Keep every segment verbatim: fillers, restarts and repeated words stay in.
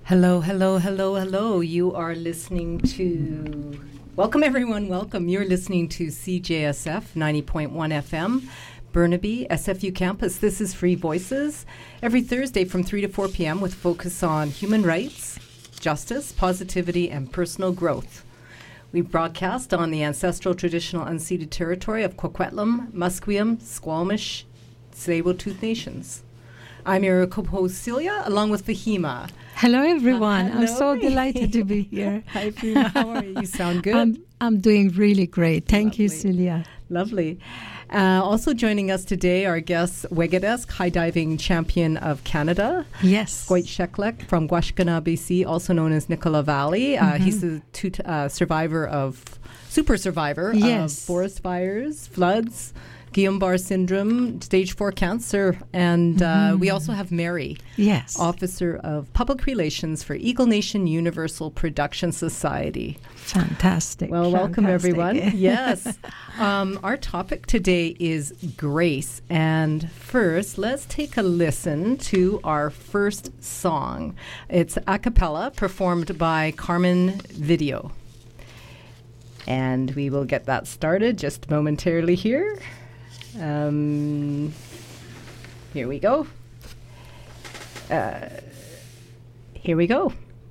Hello, hello, hello, hello. You are listening to... Welcome, everyone. Welcome. You're listening to C J S F ninety point one F M, Burnaby, S F U campus. This is Free Voices, every Thursday from three to four p.m. with focus on human rights, justice, positivity, and personal growth. We broadcast on the ancestral traditional unceded territory of Coquitlam, Musqueam, Squamish, Tsleil-Waututh Nations. I'm your co-host Celia, along with Fahima. Hello, everyone. Uh, hello. I'm so delighted to be here. Hi, Fahima. How are you? You sound good. I'm, I'm doing really great. Thank Lovely. you, Celia. Lovely. Uh, also joining us today, our guest, Wegadesk, high diving champion of Canada. Yes. Goit Sheklek from Gwashkana, B C, also known as Nicola Valley. Uh, mm-hmm. He's the two t- uh, survivor of, super survivor yes. of forest fires, floods, Guillain-Barré syndrome, stage four cancer, and uh, mm. we also have Mary, yes, Officer of Public Relations for Eagle Nation Universal Production Society. Fantastic. Well, Fantastic. Welcome everyone. Yes. Um, our topic today is grace. And first, let's take a listen to our first song. It's a cappella performed by Carmen Video. And we will get that started just momentarily here. Um, here we go. Uh, here we go.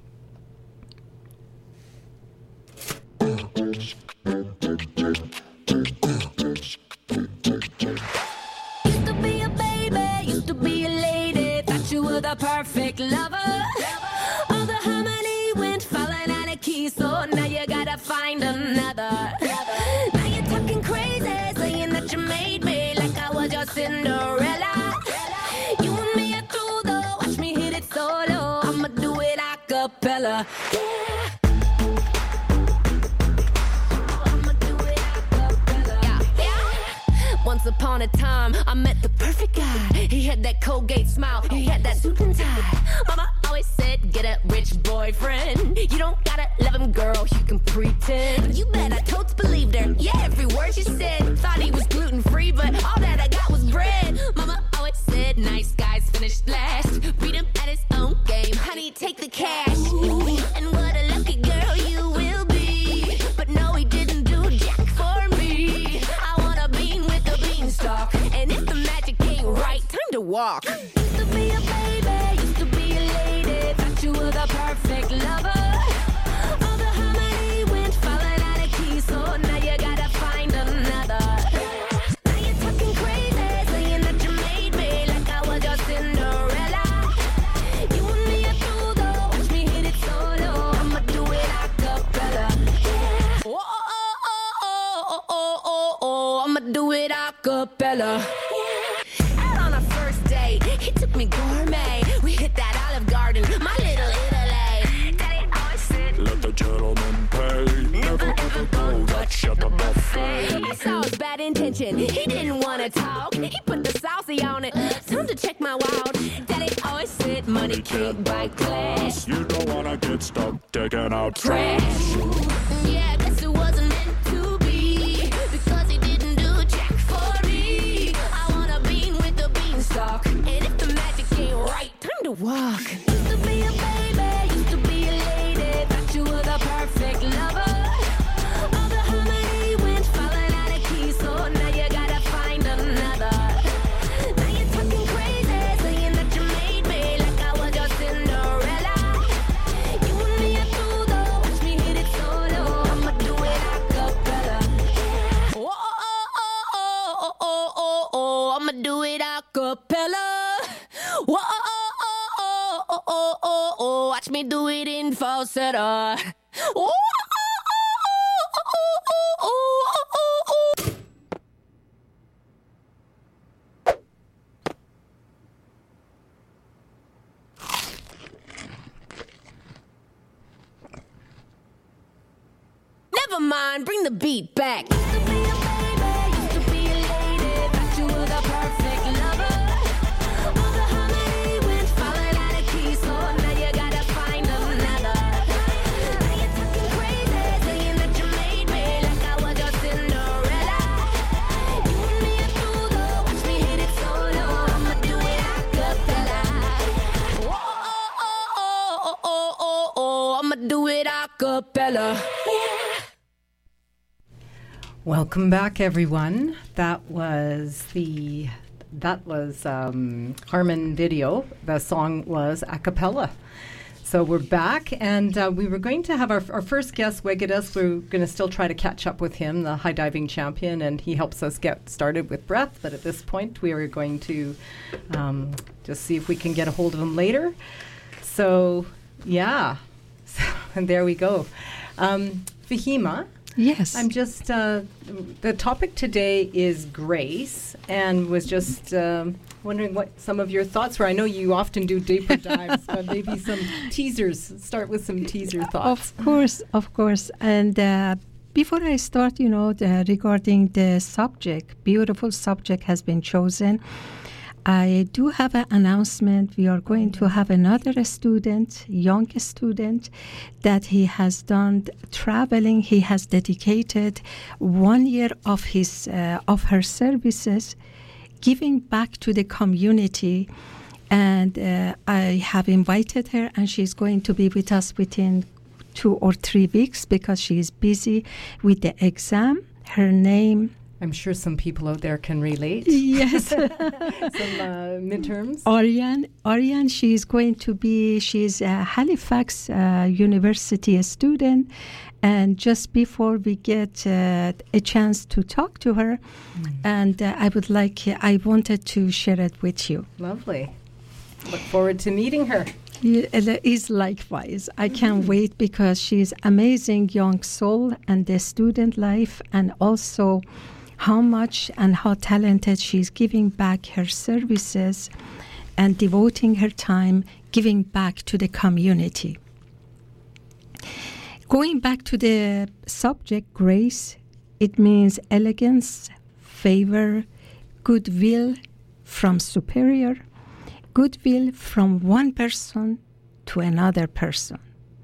Used to be a baby, used to be a lady, thought you were the perfect lover. All the harmony went falling out of key, so now you gotta find another. Now you're talking crazy, saying that you made me like I was your Cinderella. You and me are through though, watch me hit it solo. I'ma do it a cappella. Yeah. I'ma do it a cappella. Yeah. Yeah. Once upon a time, I met the perfect guy. He had that Colgate smile, he had that suit and tie. Mama always said, get a rich boyfriend. You don't gotta love him, girl, you can pretend. You bet I totes believed her, yeah, every word she said. Thought he was gluten-free, but all that I got was bread. Mama always said, nice guys finish last. Beat him at his own game, honey, take the cash. Ooh, and what a lucky girl you will be. But no, he didn't do jack for me. I want a bean with a beanstalk. And if the magic ain't right, time to walk. Used to be a baby, used to be a lady, thought you were the perfect lover. All the harmony went falling out of key, so now you gotta find another. Now you're talking crazy, saying that you made me like I was your Cinderella. You and me are through though, watch me hit it solo. I'ma do it a cappella. Yeah. Oh, oh, oh, oh, oh, oh, oh, oh, I'ma do it a cappella. Out on our first date, he took me gourmet. We hit that Olive Garden, my little Italy. Daddy always said, let the gentleman pay. Never ever go touch at the buffet. I saw his bad intention, he didn't want to talk. He put the saucy on it, time to check my wild. Daddy always said, money can't buy class. You don't wanna get stuck taking out Trash. trash. Yeah, I guess it wasn't meant to be, because he didn't do jack for me. I want a bean with a beanstalk, and if the magic ain't right, time to walk. Used to be a baby, used to be a lady, thought you were the perfect lover. All the harmony went falling out of key, so now you gotta find another. Now you're talking crazy, saying that you made me like I was your Cinderella. You and me are through though, watch me hit it solo. I'ma do it a cappella. Oh, oh, oh, oh, oh, oh, oh, oh, I'ma do it a cappella. Oh, oh, oh, oh, oh, oh, oh, oh, watch me do it in falsetto. Oh, oh, oh, oh, oh, oh, oh, oh. Never mind, bring the beat back. Used to be a baby, used to be a lady, thought you were the perfect lover. All the harmony went falling out of key, so now you gotta find another. Now you're talking crazy, saying that you made me like I was your Cinderella. You and me are through though, watch me hit it solo. I'ma do it a cappella. Oh, oh, oh, oh, oh, oh, acapella. Welcome back, everyone. That was the that was um, Harmon Video. The song was a cappella. So we're back, and uh, we were going to have our, our first guest, Wegedas. We're going to still try to catch up with him, the high diving champion, and he helps us get started with breath. But at this point, we are going to um, just see if we can get a hold of him later. So, yeah, so, and there we go. Um, Fahima. Yes. I'm just, uh, the topic today is grace, and was just um, wondering what some of your thoughts were. I know you often do deeper dives, but maybe some teasers. Start with some teaser thoughts. Of course, of course. And uh, before I start, you know, the, regarding the subject, beautiful subject has been chosen. I do have an announcement. We are going to have another student, young student, that he has done traveling. He has dedicated one year of his uh, of her services, giving back to the community. And uh, I have invited her, and she's going to be with us within two or three weeks because she is busy with the exam. Her name. I'm sure some people out there can relate. Yes. Some uh, midterms. Ariane, Ariane, she is going to be, she's a Halifax uh, University student. And just before we get uh, a chance to talk to her, mm. and uh, I would like, I wanted to share it with you. Lovely. Look forward to meeting her. Yeah, is likewise. I can't mm-hmm. wait because she's amazing young soul and the student life, and also how much and how talented she's giving back her services and devoting her time giving back to the community. Going back to the subject, grace, it means elegance, favor, goodwill from superior, goodwill from one person to another person.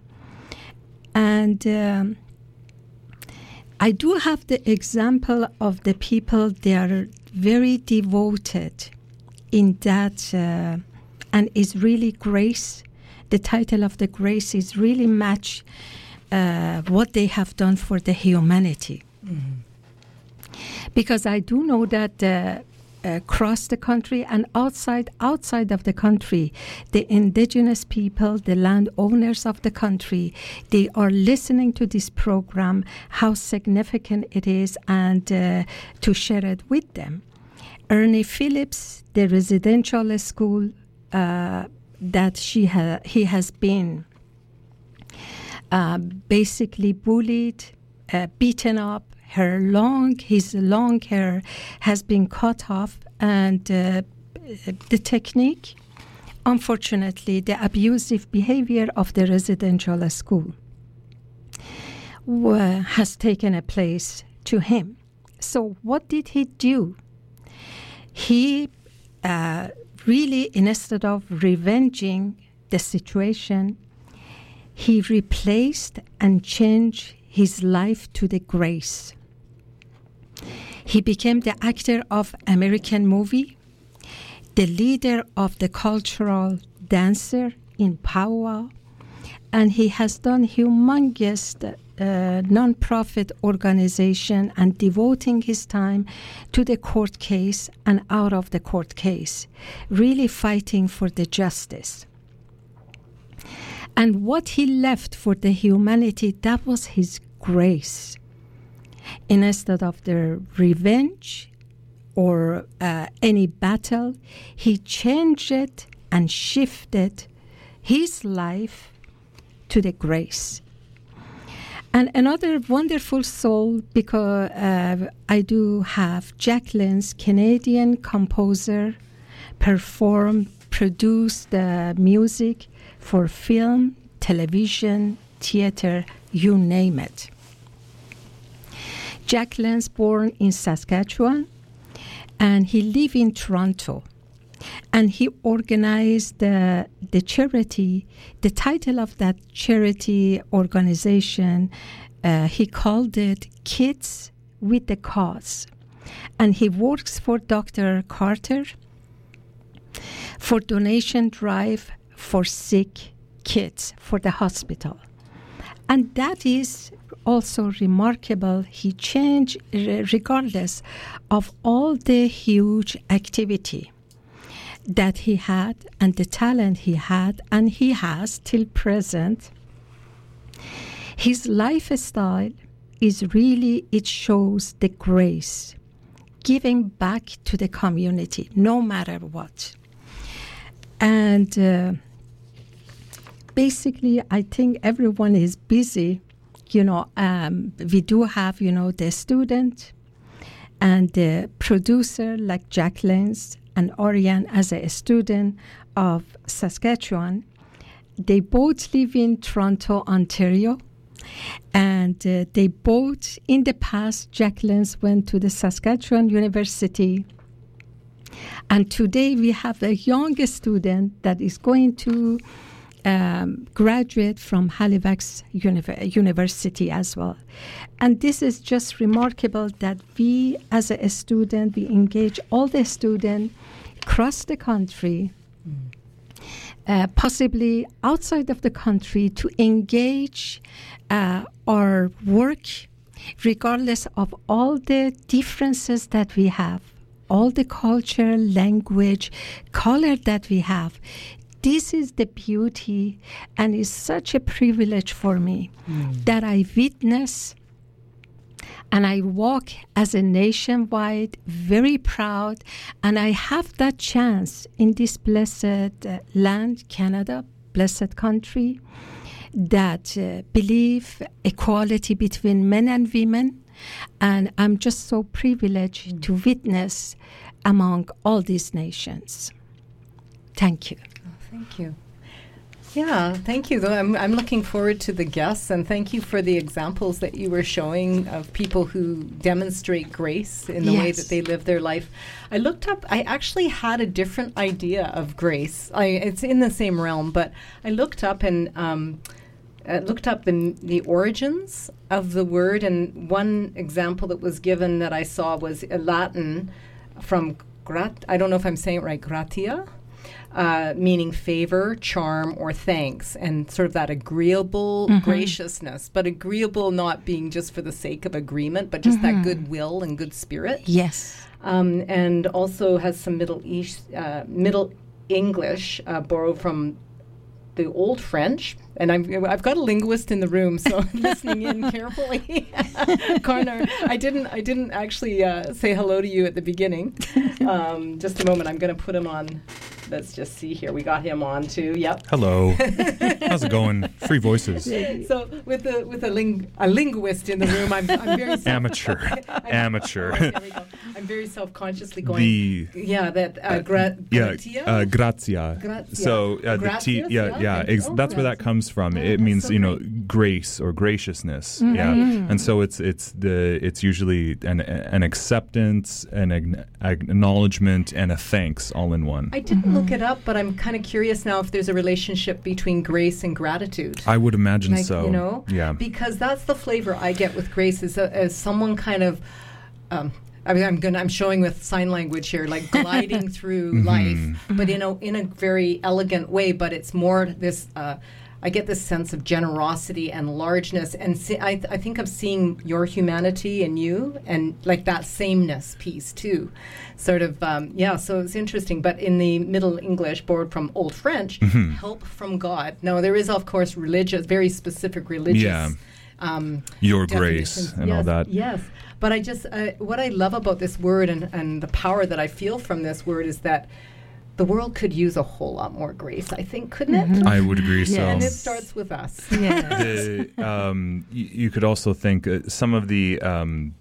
And um, I do have the example of the people, they are very devoted in that, uh, and is really grace. The title of the grace is really match uh, what they have done for the humanity. Mm-hmm. Because I do know that uh, across the country and outside outside of the country, the indigenous people, the landowners of the country, they are listening to this program, how significant it is, and uh, to share it with them. Ernie Phillips, the residential school uh, that she ha- he has been uh, basically bullied, uh, beaten up. Her long, his long hair has been cut off, and uh, the technique, unfortunately, the abusive behavior of the residential school uh, has taken a place to him. So what did he do? He uh, really, instead of revenging the situation, he replaced and changed his life to the grace. He became the actor of American movie, the leader of the cultural dancer in powwow, and he has done humongous uh, non-profit organization and devoting his time to the court case and out of the court case, really fighting for the justice. And what he left for the humanity, that was his grace. Instead of the revenge or uh, any battle, he changed it and shifted his life to the grace. And another wonderful soul, because uh, I do have Jacqueline's Canadian composer, performed, produced the music for film, television, theater, you name it. Jacqueline's born in Saskatchewan, and he lived in Toronto. And he organized the, the charity, the title of that charity organization, uh, he called it Kids with the Cause. And he works for Doctor Carter for donation drive for sick kids for the hospital. And that is also remarkable. He changed re- regardless of all the huge activity that he had and the talent he had and he has till present. His lifestyle is really, it shows the grace, giving back to the community, no matter what. And uh, basically, I think everyone is busy. You know, um, we do have, you know, the student and the producer like Jack Lenz and Oriane as a student of Saskatchewan. They both live in Toronto, Ontario. And uh, they both, in the past, Jack Lenz went to the Saskatchewan University. And today we have a young student that is going to um, graduate from Halifax Univ- University as well. And this is just remarkable that we, as a student, we engage all the students across the country, mm. uh, possibly outside of the country, to engage uh, our work, regardless of all the differences that we have, all the culture, language, color that we have. This is the beauty, and it's such a privilege for me mm. that I witness and I walk as a nationwide, very proud, and I have that chance in this blessed uh, land, Canada, blessed country, that uh, believe equality between men and women. And I'm just so privileged mm. to witness among all these nations. Thank you. Oh, thank you. Yeah, thank you. I'm, I'm looking forward to the guests, and thank you for the examples that you were showing of people who demonstrate grace in the yes. way that they live their life. I looked up, I actually had a different idea of grace. I, it's in the same realm, but I looked up and um, uh, looked up the, the origins of the word, and one example that was given that I saw was a Latin from grat, I don't know if I'm saying it right, gratia? Uh, meaning favor, charm, or thanks, and sort of that agreeable mm-hmm. graciousness, but agreeable not being just for the sake of agreement, but just mm-hmm. that goodwill and good spirit. Yes. Um, and also has some Middle East, uh, Middle English uh, borrowed from the Old French. And I'm, I've got a linguist in the room, so I'm listening in carefully. Connor, I didn't I didn't actually uh, say hello to you at the beginning. Um, just a moment, I'm going to put him on. Let's just see here. We got him on too. Yep. Hello. How's it going? Free voices. So with the with a ling a linguist in the room, I'm I'm very self- amateur. amateur. Oh, right, there we go. I'm very self-consciously going. The yeah, that uh, gra- yeah, gratia. Uh, grazia. Grazia. So uh, the T. Yeah, yeah. yeah ex- oh, that's where that comes from. Oh, it means so you know great. grace or graciousness. Mm-hmm. Yeah, and so it's it's the it's usually an an acceptance, an ag- acknowledgement, and a thanks all in one. I didn't mm-hmm. look it up, but I'm kind of curious now if there's a relationship between grace and gratitude. I would imagine like, so. You know, yeah, because that's the flavor I get with grace, is a, as someone kind of. Um, I mean, I'm gonna. I'm showing with sign language here, like gliding through mm-hmm. life, but in a in a very elegant way. But it's more this. Uh, I get this sense of generosity and largeness, and see, I, th- I think of seeing your humanity in you, and like that sameness piece too, sort of. Um, yeah, so it's interesting. But in the Middle English, borrowed from Old French, mm-hmm. help from God. Now there is, of course, religious, very specific religious. Yeah. Um, your grace and yes, all that. Yes, but I just uh, what I love about this word and, and the power that I feel from this word is that the world could use a whole lot more grace, I think, couldn't mm-hmm. it? I would agree. Yes. So, and it starts with us. Yes. the, um, y- you could also think uh, some of the. Um,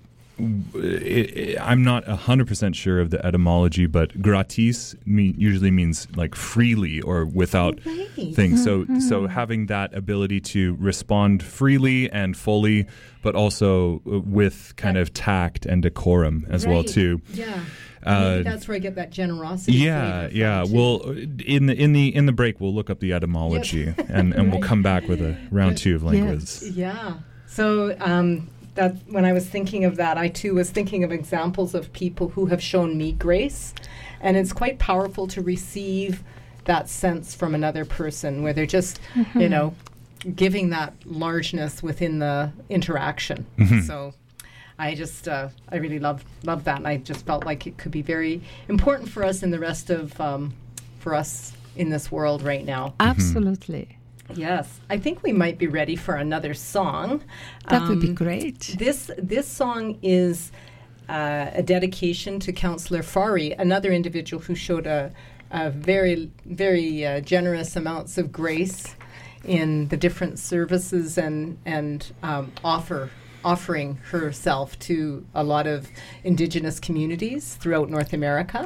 It, it, I'm not one hundred percent sure of the etymology, but gratis mean, usually means like freely or without Right. things. So Mm-hmm. so having that ability to respond freely and fully, but also uh, with kind of tact and decorum as well Right. too. Yeah. Uh, Maybe that's where I get that generosity. Yeah, flavor yeah. from, too. Well, in the in the in the break, we'll look up the etymology, and, and we'll come back with a round two of languages. Yeah. So um, that when I was thinking of that, I too was thinking of examples of people who have shown me grace, and it's quite powerful to receive that sense from another person, where they're just, Mm-hmm. you know, giving that largeness within the interaction. Mm-hmm. So I just, uh, I really love love that, and I just felt like it could be very important for us and the rest of, um, for us in this world right now. Absolutely. Yes, I think we might be ready for another song. That would be Um, great. This this song is uh, a dedication to Councillor Fari, another individual who showed a, a very very uh, generous amounts of grace in the different services and and um, offer offering herself to a lot of Indigenous communities throughout North America.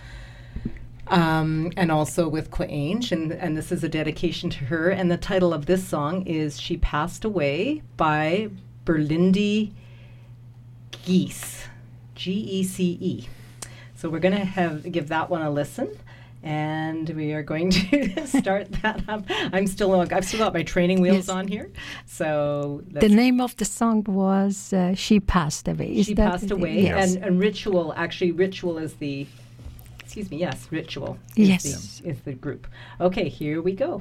Um, and also with Qua'Ange, and, and this is a dedication to her. And the title of this song is She Passed Away by Berlinde Geese, G E C E. So we're going to have give that one a listen, and we are going to start that up. I'm still, I've still got my training wheels Yes. on here. So The name of the song was uh, She Passed Away. Is She that Passed it? Away, Yes. and, and Ritual, actually Ritual is the, excuse me, yes, Ritual is, Yes. the, is the group. Okay, here we go.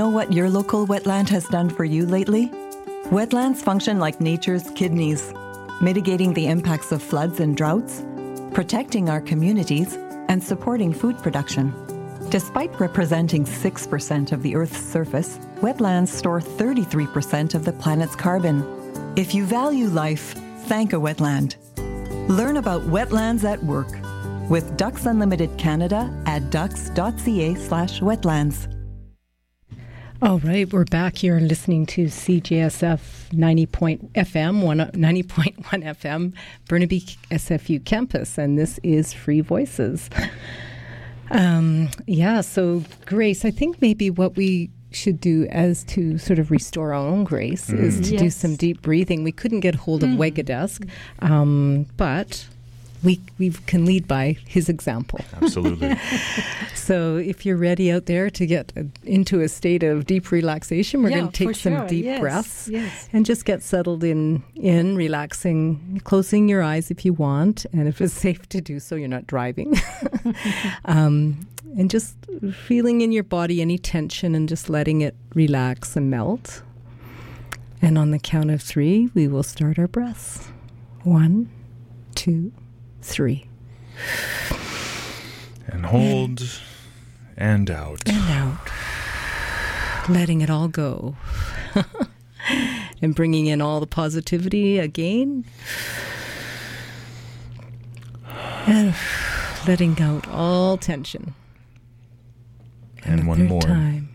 know what your local wetland has done for you lately? Wetlands function like nature's kidneys, mitigating the impacts of floods and droughts, protecting our communities, and supporting food production. Despite representing six percent of the Earth's surface, wetlands store thirty-three percent of the planet's carbon. If you value life, thank a wetland. Learn about wetlands at work with Ducks Unlimited Canada at ducks.ca slash wetlands. All right, we're back here listening to C J S F ninety point F M, ninety point one F M, Burnaby S F U campus, and this is Free Voices. Um, yeah, so Grace, I think maybe what we should do as to sort of restore our own grace mm. is to yes. do some deep breathing. We couldn't get hold of mm. Wegadesk, um, but we we can lead by his example. Absolutely. So if you're ready out there to get uh, into a state of deep relaxation, we're yeah, going to take some sure. deep yes. breaths yes. and just get settled in, in relaxing, closing your eyes if you want, and if it's safe to do so, you're not driving. um, and just feeling in your body any tension and just letting it relax and melt. And on the count of three, we will start our breaths. One, two, three. And hold and out. And out. Letting it all go. And bringing in all the positivity again. And letting out all tension. And, and one third more. Time.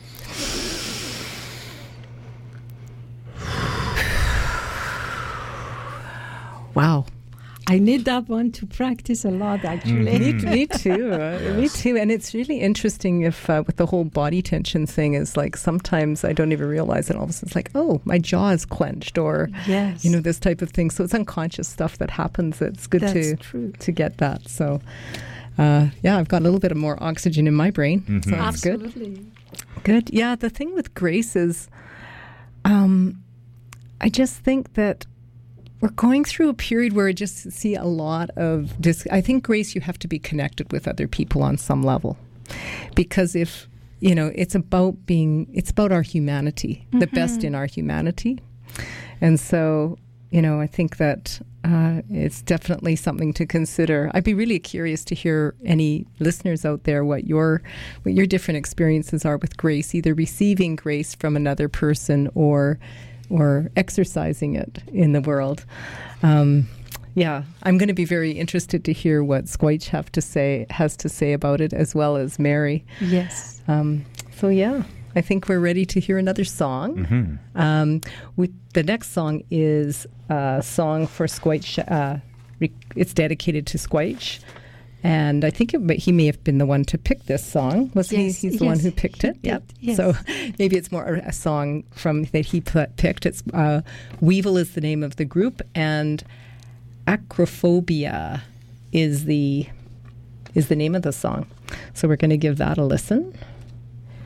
Wow. I need that one to practice a lot, actually. Mm-hmm. me, me too. Uh, yes. Me too. And it's really interesting if uh, with the whole body tension thing is like sometimes I don't even realize it. All of a sudden it's like, oh, my jaw is clenched or, yes. you know, this type of thing. So it's unconscious stuff that happens. It's good That's to true. to get that. So, uh, yeah, I've got a little bit of more oxygen in my brain. Mm-hmm. So that's Absolutely. good. Good. Yeah, the thing with grace is um, I just think that we're going through a period where I just see a lot of dis- I think, Grace, you have to be connected with other people on some level. Because if, you know, it's about being, it's about our humanity, mm-hmm. the best in our humanity. And so, you know, I think that uh, it's definitely something to consider. I'd be really curious to hear any listeners out there what your what your different experiences are with grace, either receiving grace from another person or or exercising it in the world. Um, yeah, I'm going to be very interested to hear what Squaich have to say has to say about it, as well as Mary. Yes. Um, so yeah, I think we're ready to hear another song. Mm-hmm. Um, we, the next song is a song for Squaich. Uh, re- it's dedicated to Squaich. And I think it, he may have been the one to pick this song. Was yes, he? He's the yes, one who picked it. Yep. Yes. So maybe it's more a song from that he p- picked. It's uh, Weevil is the name of the group, and Acrophobia is the is the name of the song. So we're going to give that a listen.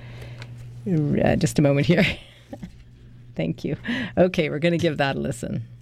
Uh, just a moment here. Thank you. Okay, we're going to give that a listen.